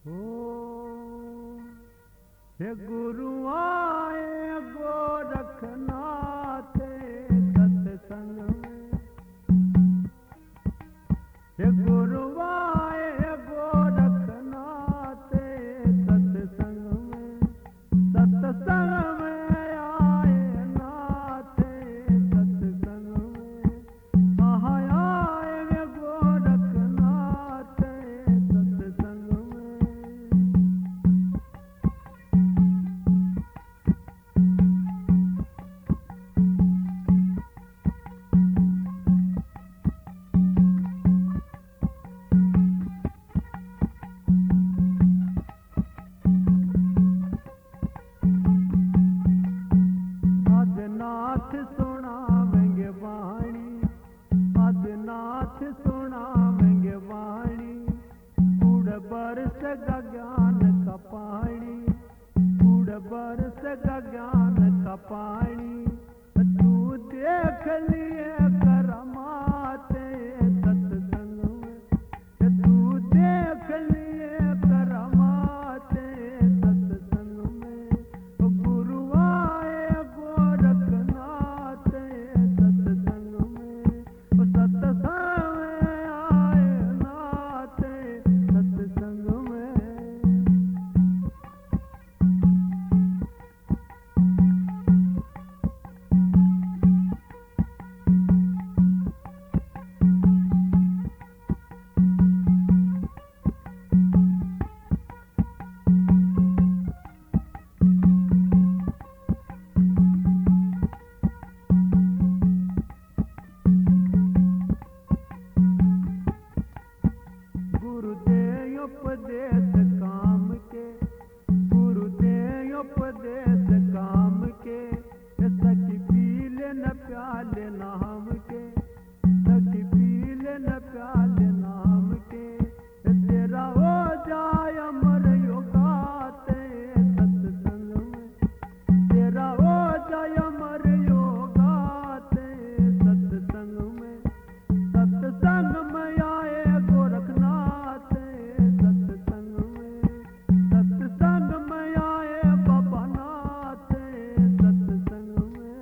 हे गुरु आए गोरखनाथ सत्संग में, हे गुरु आए गोरखनाथ सत्संग में, सत्संग में आए नाथ सत्संग में, कहाँ आए गोरखनाथ सत्संग में। आदिनाथ सुनावेंगे वाणी, आदिनाथ सुनावेंगे वाणी, कूड़ बरसेगा ज्ञान का पानी, कूड़ बरसेगा ज्ञान का पानी। तू देख लिए करमाते सत्संग में, तू देख लिए करमाते सत्संग में। गुरु आए गोरखनाथ सत्संग में, सत्संग में आए नाथ सत्संग में। गुरुदेव उपदेश काम के, गुरुदेव उपदेश काम के, सखी पीले न प्याले नाम के, सखी पीले न प्याले नाम के। तेरा हो जाय अमर योगाते सत्संग में, तेरा हो जाय अमर योगाते सत्संग में। सत्संग में आए गोरखनाथ सत्संग में, सत्संग में आए बाबा नाथ सत्संग में।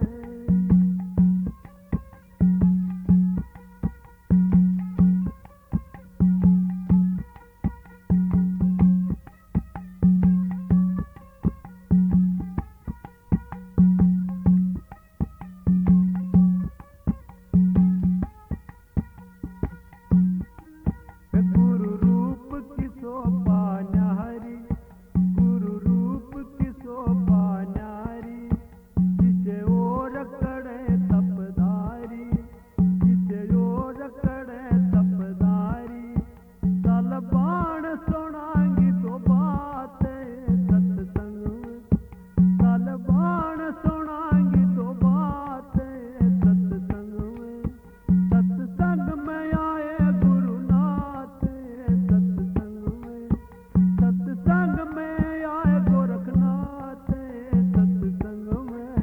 गुरु रूप की शोभा न्यारी, गुरु रूप की शोभा न्यारी, जिसे ओर करे तपदारी, जिसे ओर करे तपदारी। तलबाण सुनांगी तो बातें सत्संग में, तलबाण सुनांगी तो बातें सत्संग में। सत्संग में आए गुरुनाथ सत्संग में, सत्संग में आए गोरखनाथ सत्संग में।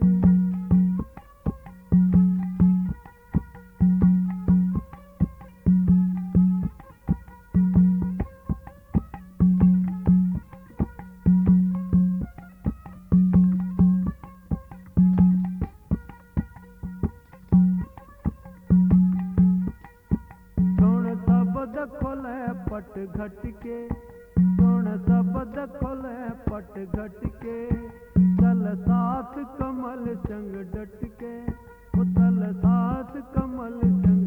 सुन शब्द खोले पट घट के, सुन शब्द खोले पट घट के। तल साथ कमल संग डट के, तल साथ कमल संग